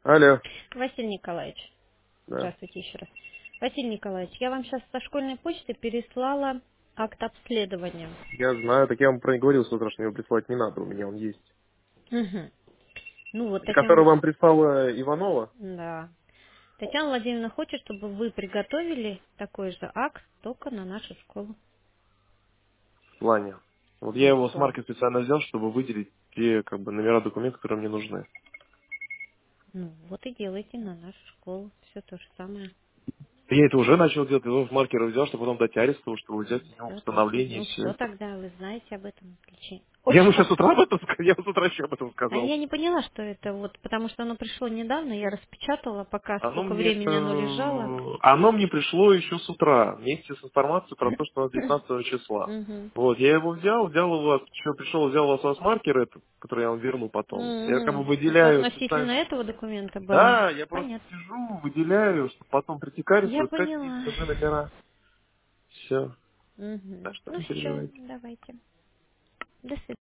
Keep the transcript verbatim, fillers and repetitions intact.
Алло. Василий Николаевич, Да. здравствуйте еще раз. Василий Николаевич, я вам сейчас со школьной почты переслала акт обследования. Я знаю, так я вам про говорил с утра, что его прислать не надо, у меня он есть. Угу. Ну вот, Это который Татьяна, вам прислала Иванова? да. Татьяна Владимировна хочет, чтобы вы приготовили такой же акт, только на нашу школу. В плане. Вот я Ну его с что? марки специально взял, чтобы выделить те как бы номера документов, которые мне нужны. Ну вот и делайте на нашу школу. Все то же самое. Я это уже начал делать, я в маркер взял, чтобы потом дать арестову, чтобы взять у него Все отлично. установление и Ну все все это. тогда, вы знаете об этом. Отлично. Я Очень вам сейчас с хорошо. утра об этом сказал, я вам с утра еще об этом А я сказал. не поняла, что это вот, потому что оно пришло недавно, я распечатала, пока Оно сколько мне, времени оно лежало. э, оно мне пришло еще с утра, вместе с информацией про то, что у нас девятнадцатого числа. Мгм. Вот, я его взял, взял у вас, еще пришел, взял у вас, у вас маркер этот, который я вам верну потом. Я как бы М, Это выделяю относительно специально. этого документа было? Да, я просто Понятно. сижу, выделяю, чтобы потом прийти к Я аресту, искать поняла. нужны номера. Все. Так Мгм. что Ну не все, переживайте. давайте. До свидания.